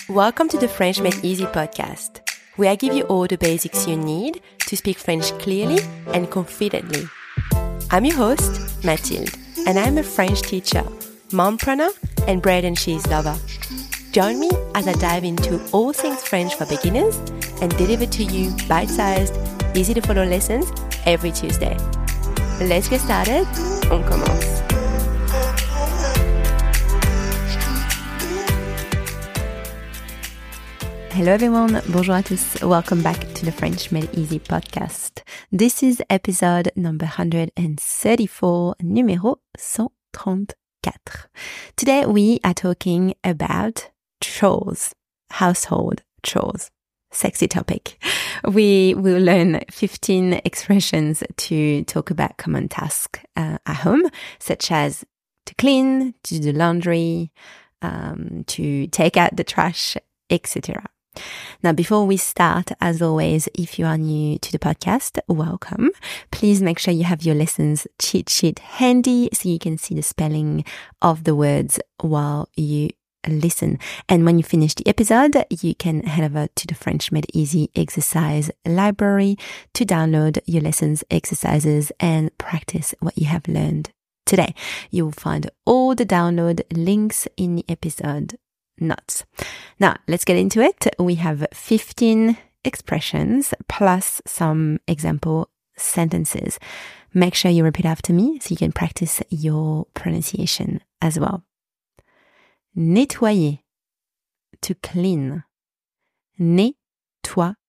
Welcome to the French Made Easy podcast, where I give you all the basics you need to speak French clearly and confidently. I'm your host, Mathilde, and I'm a French teacher, mompreneur, and bread and cheese lover. Join me as I dive into all things French for beginners and deliver to you bite-sized, easy-to-follow lessons every Tuesday. Let's get started. On commence. Hello everyone, bonjour à tous. Welcome back to the French Made Easy podcast. This is episode number 134, numéro 134. Today we are talking about chores, household chores. Sexy topic. We will learn 15 expressions to talk about common tasks at home, such as to clean, to do laundry, to take out the trash, etc. Now, before we start, as always, if you are new to the podcast, welcome. Please make sure you have your lessons cheat sheet handy so you can see the spelling of the words while you listen. And when you finish the episode, you can head over to the French Made Easy exercise library to download your lessons, exercises, and practice what you have learned today. You will find all the download links in the episode notes. Now, let's get into it. We have 15 expressions plus some example sentences. Make sure you repeat after me so you can practice your pronunciation as well. Nettoyer, to clean. Nettoyer.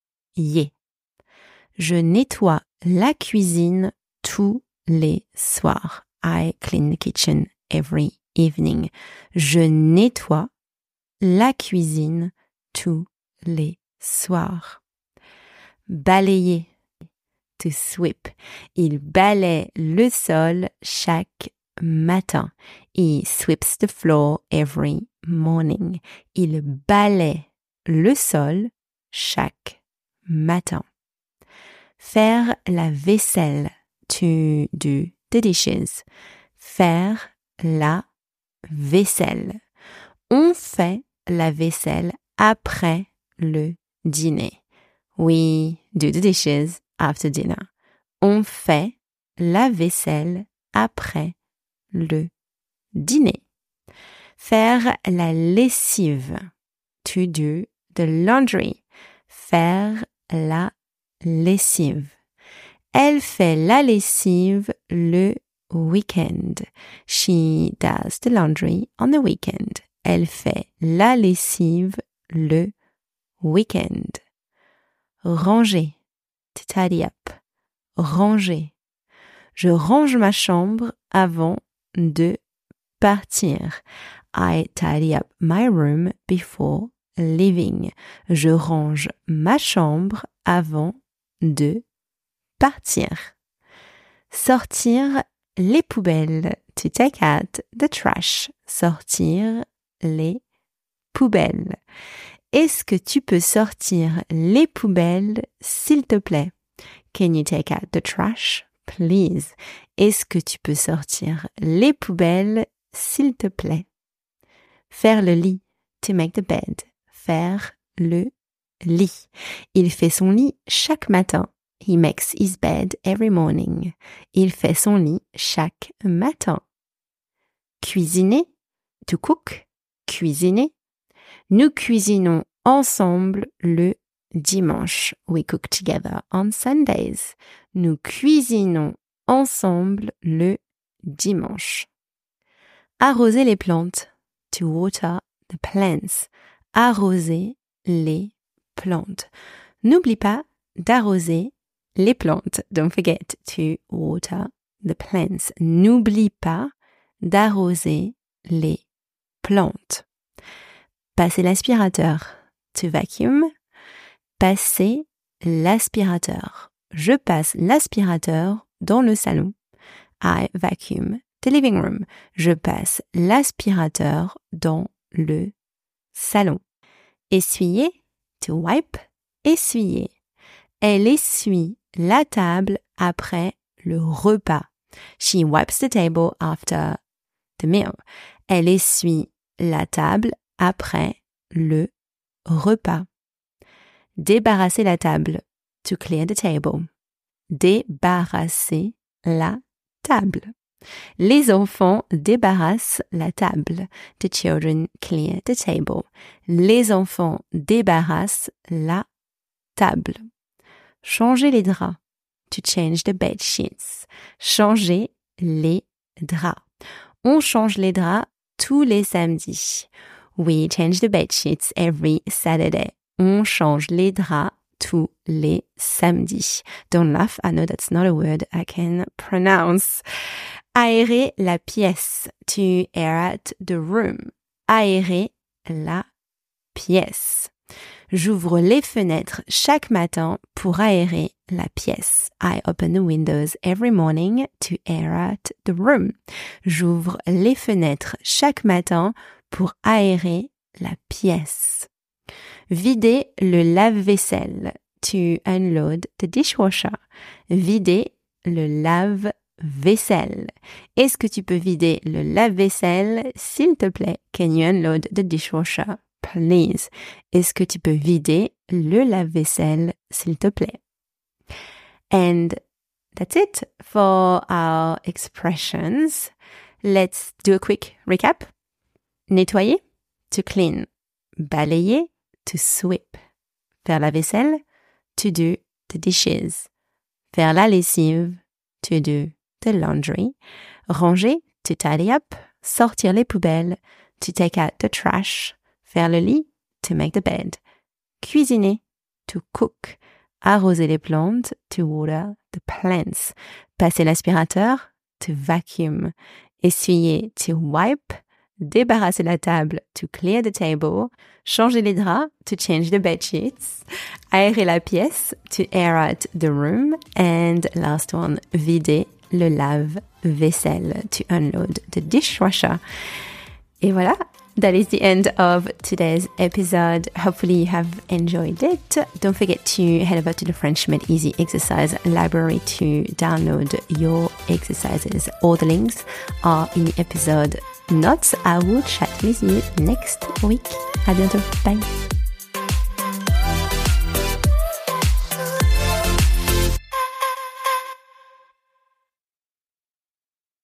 Je nettoie la cuisine tous les soirs. I clean the kitchen every evening. Je nettoie la cuisine tous les soirs. Balayer, to sweep. Il balaie le sol chaque matin. He sweeps the floor every morning. Il balaie le sol chaque matin. Faire la vaisselle, to do the dishes. Faire la vaisselle. On fait la vaisselle après le dîner. We do the dishes after dinner. On fait la vaisselle après le dîner. Faire la lessive, to do the laundry. Faire la lessive. Elle fait la lessive le week-end. She does the laundry on the weekend. Elle fait la lessive le week-end. Ranger, to tidy up. Ranger. Je range ma chambre avant de partir. I tidy up my room before leaving. Je range ma chambre avant de partir. Sortir les poubelles, to take out the trash. Sortir les poubelles. Est-ce que tu peux sortir les poubelles, s'il te plaît? Can you take out the trash, please? Est-ce que tu peux sortir les poubelles, s'il te plaît? Faire le lit, to make the bed. Faire le lit. Il fait son lit chaque matin. He makes his bed every morning. Il fait son lit chaque matin. Cuisiner, to cook. Cuisiner. Nous cuisinons ensemble le dimanche. We cook together on Sundays. Nous cuisinons ensemble le dimanche. Arroser les plantes, to water the plants. Arroser les plantes. N'oublie pas d'arroser les plantes. Don't forget to water the plants. N'oublie pas d'arroser les plantes. Passer l'aspirateur, to vacuum. Passer l'aspirateur. Je passe l'aspirateur dans le salon. I vacuum the living room. Je passe l'aspirateur dans le salon. Essuyer, to wipe. Essuyer. Elle essuie la table après le repas. She wipes the table after the meal. Elle essuie la table après le repas. Débarrasser la table. To clear the table. Débarrasser la table. Les enfants débarrassent la table. The children clear the table. Les enfants débarrassent la table. Changer les draps. To change the bed sheets. Changer les draps. On change les draps tous les samedis. We change the bed sheets every Saturday. On change les draps tous les samedis. Don't laugh, I know that's not a word I can pronounce. Aérer la pièce. To air out the room. Aérer la pièce. J'ouvre les fenêtres chaque matin pour aérer la pièce. I open the windows every morning to air out the room. J'ouvre les fenêtres chaque matin pour aérer la pièce. Vider le lave-vaisselle. To unload the dishwasher. Vider le lave-vaisselle. Est-ce que tu peux vider le lave-vaisselle, s'il te plaît? Can you unload the dishwasher, please? Est-ce que tu peux vider le lave-vaisselle, s'il te plaît? And that's it for our expressions. Let's do a quick recap. Nettoyer, to clean. Balayer, to sweep. Faire la vaisselle, to do the dishes. Faire la lessive, to do the laundry. Ranger, to tidy up. Sortir les poubelles, to take out the trash. Faire le lit, to make the bed. Cuisiner, to cook. Arroser les plantes, to water the plants. Passer l'aspirateur, to vacuum. Essuyer, to wipe. Débarrasser la table, to clear the table. Changer les draps, to change the bed sheets. Aérer la pièce, to air out the room. And last one, vider le lave-vaisselle, to unload the dishwasher. Et voilà, that is the end of today's episode. Hopefully you have enjoyed it. Don't forget to head over to the French Made Easy exercise library to download your exercises. All the links are in the episode notes. I will chat with you next week. À bientôt. Bye.